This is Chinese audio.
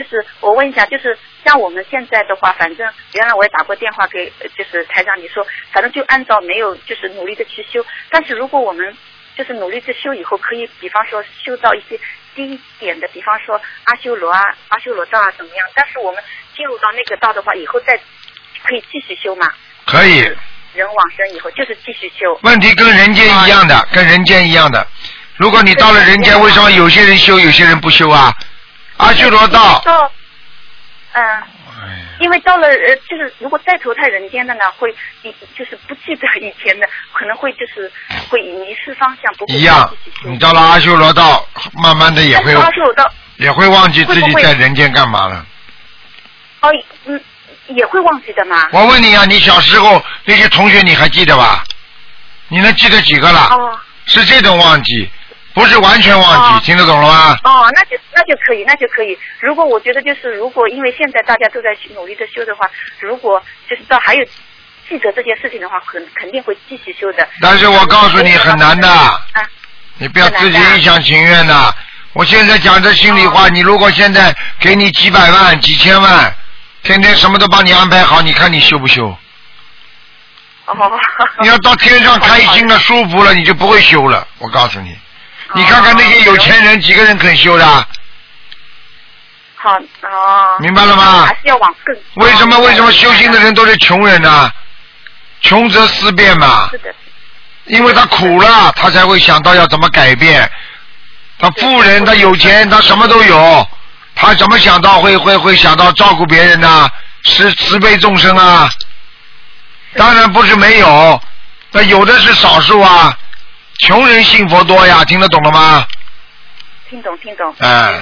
就是我问一下，就是像我们现在的话，反正原来我也打过电话给就是台长，你说反正就按照没有就是努力的去修，但是如果我们就是努力的修以后，可以比方说修到一些低一点的，比方说阿修罗道啊怎么样？但是我们进入到那个道的话，以后再可以继续修嘛？ 可以。 人往生以后就是继续修。 问题跟人间一样的，跟人间一样的。如果你到了人间，为什么有些人修，有些人不修啊？阿修罗道。 因为到了就是如果再投胎人间的呢，会就是不记得以前的，可能会就是会迷失方向，不会一样。你到了阿修罗道，慢慢的也会阿修罗道也会忘记自己在人间干嘛了。 也会忘记的吗？ 我问你啊，你小时候那些同学你还记得吧？你能记得几个了？是这种忘记，不是完全忘记，听得懂了吗？ 那就可以。如果我觉得就是如果因为现在大家都在努力的修的话，如果就是到还有记得这件事情的话，肯定会继续修的。 但是我告诉你很难的，你不要自己一厢情愿的。我现在讲这心里话，你如果现在给你几百万、几千万，天天什么都帮你安排好，你看你修不修？你要到天上开心了、舒服了，你就不会修了。我告诉你，你看看那些有钱人，几个人肯修的？明白了吗？ 还是要往更。 为什么修行的人都是穷人呢？穷则思变嘛。 是的。 因为他苦了，他才会想到要怎么改变。他富人，他有钱，他什么都有，他怎么想到会想到照顾别人呢？是慈悲众生啊。当然不是没有，那有的是少数啊。穷人信佛多呀，听得懂了吗？ 听懂。